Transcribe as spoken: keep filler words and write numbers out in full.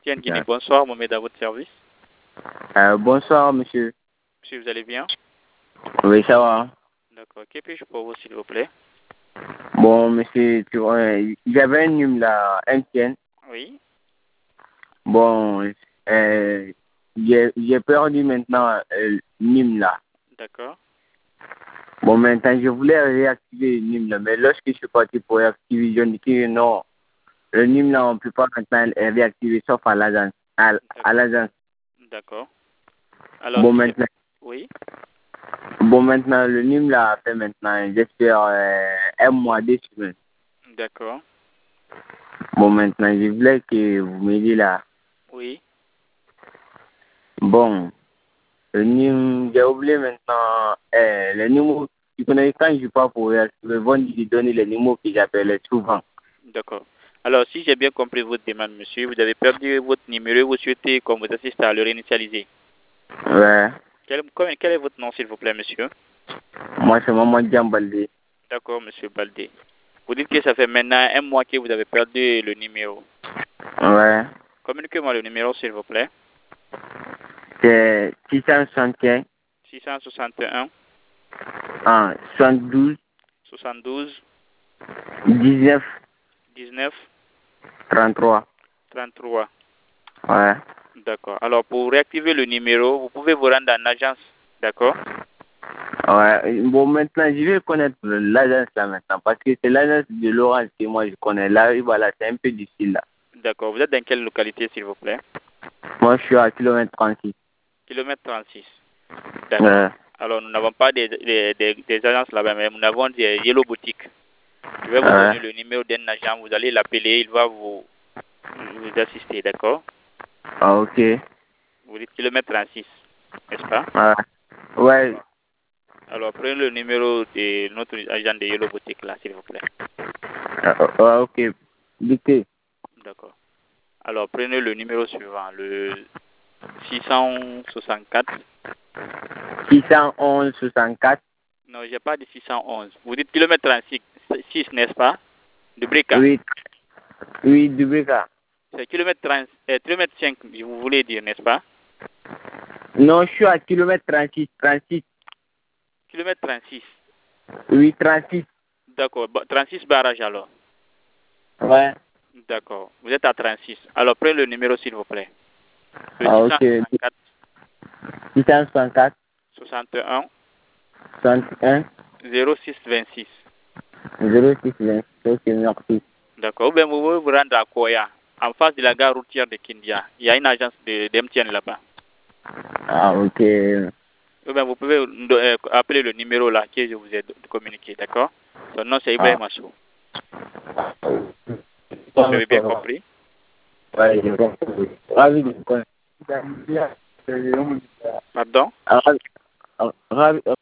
Tiens, Guinée, bonsoir, Mohamed, à votre service. Euh, bonsoir, monsieur. Monsieur, vous allez bien? Oui, ça va. D'accord. Que puis-je pour vous, s'il vous plaît? Bon, monsieur, tu vois, j'avais un numéro là, M T N. Oui. Bon, euh, j'ai j'ai perdu maintenant euh, le numéro là. D'accord. Bon, maintenant, je voulais réactiver le numéro là, mais lorsque je suis parti pour réactiver, je me dis que non, le numéro là, on ne peut pas maintenant le réactiver sauf à l'agence. À, à l'agence. D'accord. Alors, Bon, si maintenant, oui. bon, maintenant, le numéro là, fait maintenant, j'espère euh, un mois, deux semaines. D'accord. Bon, maintenant, je voulais que vous m'aidiez là. Oui. Bon, le numéro, j'ai oublié maintenant, euh, le numéro, tu connais quand je pars pour réactiver, vont lui donner le numéro que j'appelais souvent. D'accord. Alors, si j'ai bien compris votre demande, monsieur, vous avez perdu votre numéro et vous souhaitez qu'on vous assiste à le réinitialiser. Ouais. Quel, quel quel est votre nom, s'il vous plaît, monsieur? Moi, c'est Maman Djambaldi. D'accord, monsieur Baldé. Vous dites que ça fait maintenant un mois que vous avez perdu le numéro. Ouais. Communiquez-moi le numéro, s'il vous plaît. C'est six cent soixante et un. six cent soixante et un. Ah, soixante-douze. soixante-douze. dix-neuf. dix-neuf. trente-trois. trente-trois. Ouais. D'accord. Alors, pour réactiver le numéro, vous pouvez vous rendre en agence. D'accord? Ouais. Bon, maintenant, je vais connaître l'agence là maintenant, parce que c'est l'agence de l'Orange que moi je connais. Là, voilà, c'est un peu difficile là. D'accord. Vous êtes dans quelle localité, s'il vous plaît? Moi, je suis à kilomètre trente-six. Kilomètre trente-six. D'accord. Ouais. Alors, nous n'avons pas des, des, des, des agences là-bas, mais nous avons des Yellow Boutiques. Je vais vous Ouais. donner le numéro d'un agent. Vous allez l'appeler. Il va vous, vous assister. D'accord? Ah, ok. Vous dites kilomètre trente-six, n'est-ce pas? Ouais. Ouais. Alors, prenez le numéro de notre agent de Yellow Boutique là, s'il vous plaît. Ah, ah, ok. Dictez. D'accord. Alors, prenez le numéro suivant, le six cent soixante-quatre. six cent onze soixante-quatre. Non, j'ai pas de six cent onze. Vous dites kilomètre trente-six, n'est-ce pas? De Breka. Oui. Oui, du Breka. C'est kilomètre trente, euh, kilomètre cinq, vous voulez dire, n'est-ce pas? Non, je suis à kilomètre trente-six. trente-six. Kilomètre trente-six. Oui, trente-six. D'accord. trente-six barrages alors. Ouais. D'accord. Vous êtes à trente-six. Alors, prenez le numéro, s'il vous plaît. Le Ah, six ok. cent soixante-quatre. six cent soixante-quatre. soixante et un. soixante et un. zéro six vingt-six. zéro six vingt. Ok, merci. D'accord. Ou bien vous pouvez vous rendre à Koya, en face de la gare routière de Kindia. Il y a une agence de d'M T N là-bas. Ah, ok. Ou bien vous pouvez euh, appeler le numéro là que je vous ai communiqué, d'accord? Son nom c'est Ibrahim Ah. Assou. Vous avez bien compris? Ouais, j'ai compris. Ravi de vous connaître. Pardon? Ah, ravi.